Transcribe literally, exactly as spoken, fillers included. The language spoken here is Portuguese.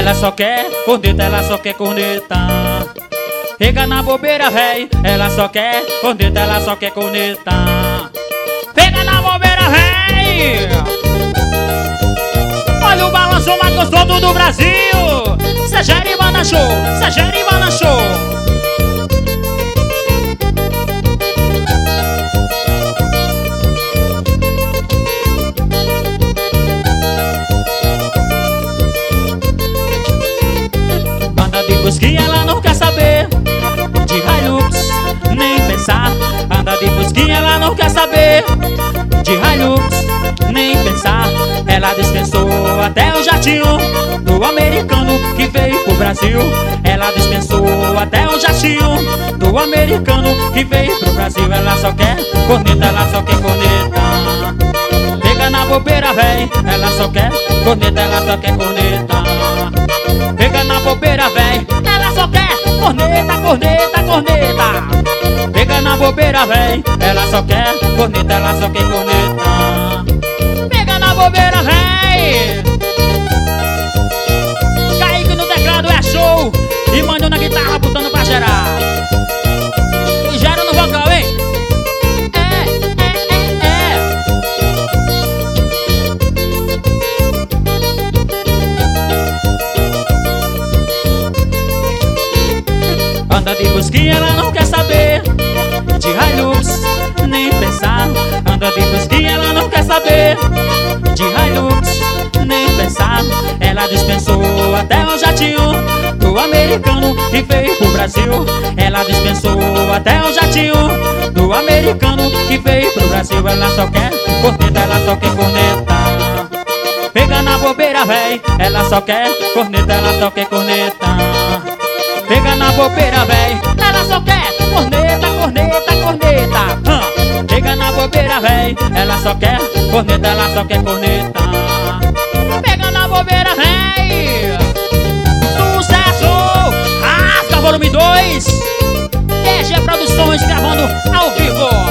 ela só quer corneta, ela só quer corneta. Pega na bobeira, véi, ela só quer corneta, ela só quer corneta. Pega na bobeira, véi. Olha o balanço mais gostoso do Brasil. Sajaribana Show, Sajaribana Show. Anda de busquinha, ela não quer saber de Hilux, nem pensar. Anda de busquinha, ela não quer saber de Hilux, nem pensar. Ela dispensou até o jatinho do americano que veio pro Brasil. Ela dispensou até o jatinho do americano que veio pro Brasil. Ela só quer corneta, ela só quer corneta. Pega na bobeira, véi, ela só quer corneta, ela só quer corneta. Pega na bobeira, véi, ela só quer corneta, corneta, corneta. Pega na bobeira, véi, ela só quer corneta, ela só quer corneta. Pega na bobeira, véi. Kaique no teclado é show e Mano na guitarra botando pra gerar. E gera no vocal, hein? É, é, é, é. Anda de busquinha, ela não quer saber de Hilux, nem pensar. Anda de busquinha, ela não quer saber de Hilux, nem pensar. Ela dispensou até o jatinho do americano que veio pro Brasil. Ela dispensou até o jatinho do americano que veio pro Brasil. Ela só quer corneta, ela só quer corneta. Pega na bobeira, véi, ela só quer corneta, ela só quer corneta. Pega na bobeira, véi, ela só quer corneta, corneta, corneta. Hum. Pega na bobeira, véi, ela só quer corneta, ela só quer corneta. Pega na bobeira, véi. Sucesso! Rasga volume dois. D G Produções gravando ao vivo.